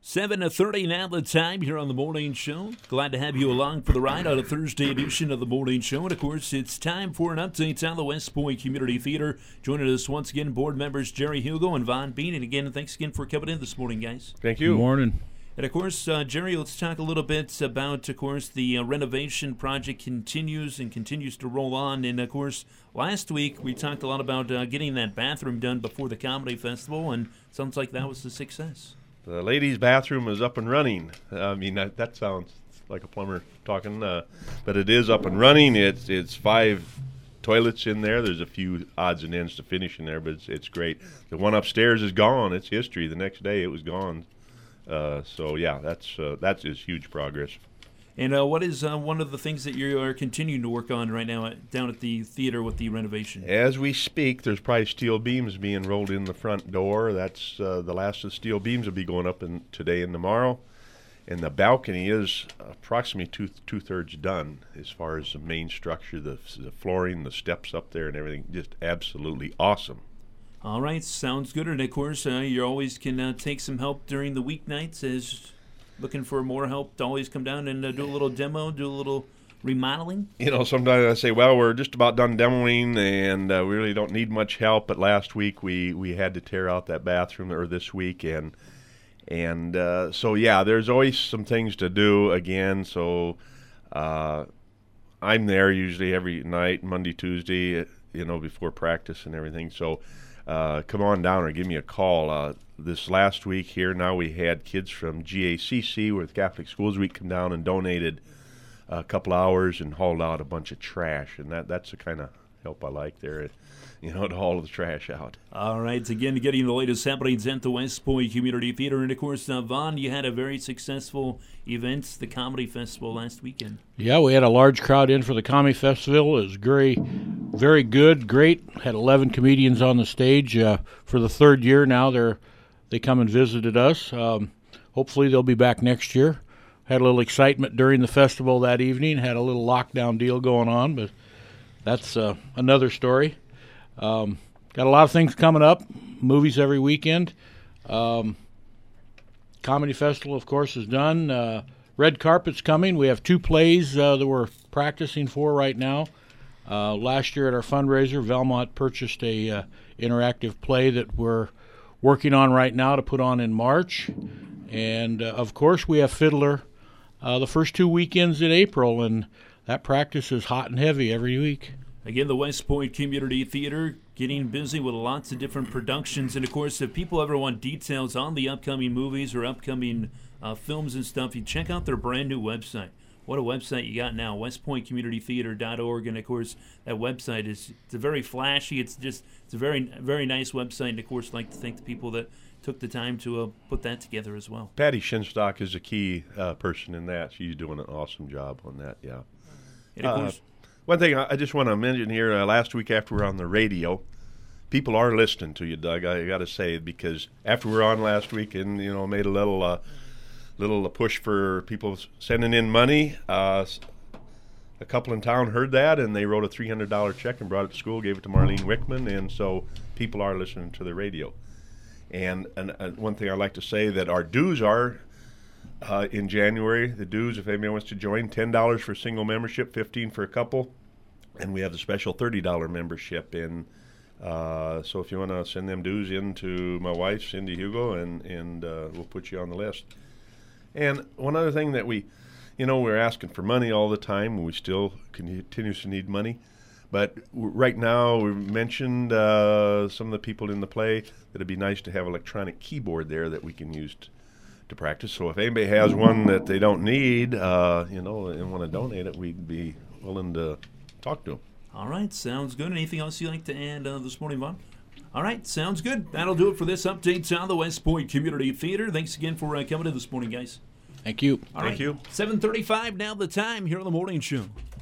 7:30 now the time here on the Morning Show. Glad to have you along for the ride on a Thursday edition of the Morning Show. And, of course, it's time for an update on the West Point Community Theater. Joining us once again, board members Jerry Hugo and Von Bean. And, again, thanks again for coming in this morning, guys. Thank you. Good morning. And, of course, Jerry, let's talk a little bit about, of course, the renovation project continues to roll on. And, of course, last week we talked a lot about getting that bathroom done before the Comedy Festival, and sounds like that was a success. The ladies' bathroom is up and running. I mean, that sounds like a plumber talking, but it is up and running. It's 5 toilets in there. There's a few odds and ends to finish in there, but it's great. The one upstairs is gone. It's history. The next day it was gone. So yeah, that is huge progress. And what is one of the things that you are continuing to work on right now down at the theater with the renovation? As we speak, there's probably steel beams being rolled in the front door. That's the last of the steel beams will be going up today and tomorrow. And the balcony is approximately two-thirds done as far as the main structure, the flooring, the steps up there and everything. Just absolutely awesome. All right, sounds good. And, of course, you always can take some help during the weeknights as looking for more help to always come down and do a little demo, do a little remodeling? You know, sometimes I say, well, we're just about done demoing and we really don't need much help. But last week we had to tear out that bathroom, or this week. And so, yeah, there's always some things to do again. So I'm there usually every night, Monday, Tuesday, before practice and everything. So come on down or give me a call. This last week here, now we had kids from GACC, with Catholic Schools Week, come down and donated a couple hours and hauled out a bunch of trash. And that's the kind of help I like there, to haul the trash out. All right, again, getting the latest happenings at the West Point Community Theater. And, of course, Vaughn, you had a very successful event, the Comedy Festival, last weekend. Yeah, we had a large crowd in for the Comedy Festival. It was very good, great. Had 11 comedians on the stage for the third year now. They come and visited us. Hopefully they'll be back next year. Had a little excitement during the festival that evening. Had a little lockdown deal going on, but that's another story. Got a lot of things coming up. Movies every weekend. Comedy Festival, of course, is done. Red Carpet's coming. We have 2 plays that we're practicing for right now. Last year at our fundraiser, Valmont purchased a interactive play that we're working on right now to put on in March. And, of course, we have Fiddler the first 2 weekends in April, and that practice is hot and heavy every week. Again, the West Point Community Theater getting busy with lots of different productions. And, of course, if people ever want details on the upcoming movies or upcoming films and stuff, you check out their brand-new website. What a website you got now, westpointcommunitytheater.org. And, of course, that website it's very flashy. It's a very, very nice website. And, of course, I'd like to thank the people that took the time to put that together as well. Patty Shinstock is a key person in that. She's doing an awesome job on that, yeah. And, of course, one thing I just want to mention here, last week after we were on the radio, people are listening to you, Doug, I got to say, because after we were on last week and, made a little push for people sending in money. A couple in town heard that, and they wrote a $300 check and brought it to school, gave it to Marlene Wickman, and so people are listening to the radio. And one thing I'd like to say that our dues are in January. The dues, if anybody wants to join, $10 for single membership, $15 for a couple, and we have the special $30 membership. And so if you want to send them dues in to my wife, Cindy Hugo, and we'll put you on the list. And one other thing that we're asking for money all the time, and we still continuously need money. But right now, we mentioned some of the people in the play that it'd be nice to have an electronic keyboard there that we can use to practice. So if anybody has one that they don't need, and want to donate it, we'd be willing to talk to them. All right, sounds good. Anything else you'd like to add this morning, Vaughn? All right, sounds good. That'll do it for this update on the West Point Community Theater. Thanks again for coming in this morning, guys. Thank you. All right. Thank you. 7:35 now the time here on the Morning Show.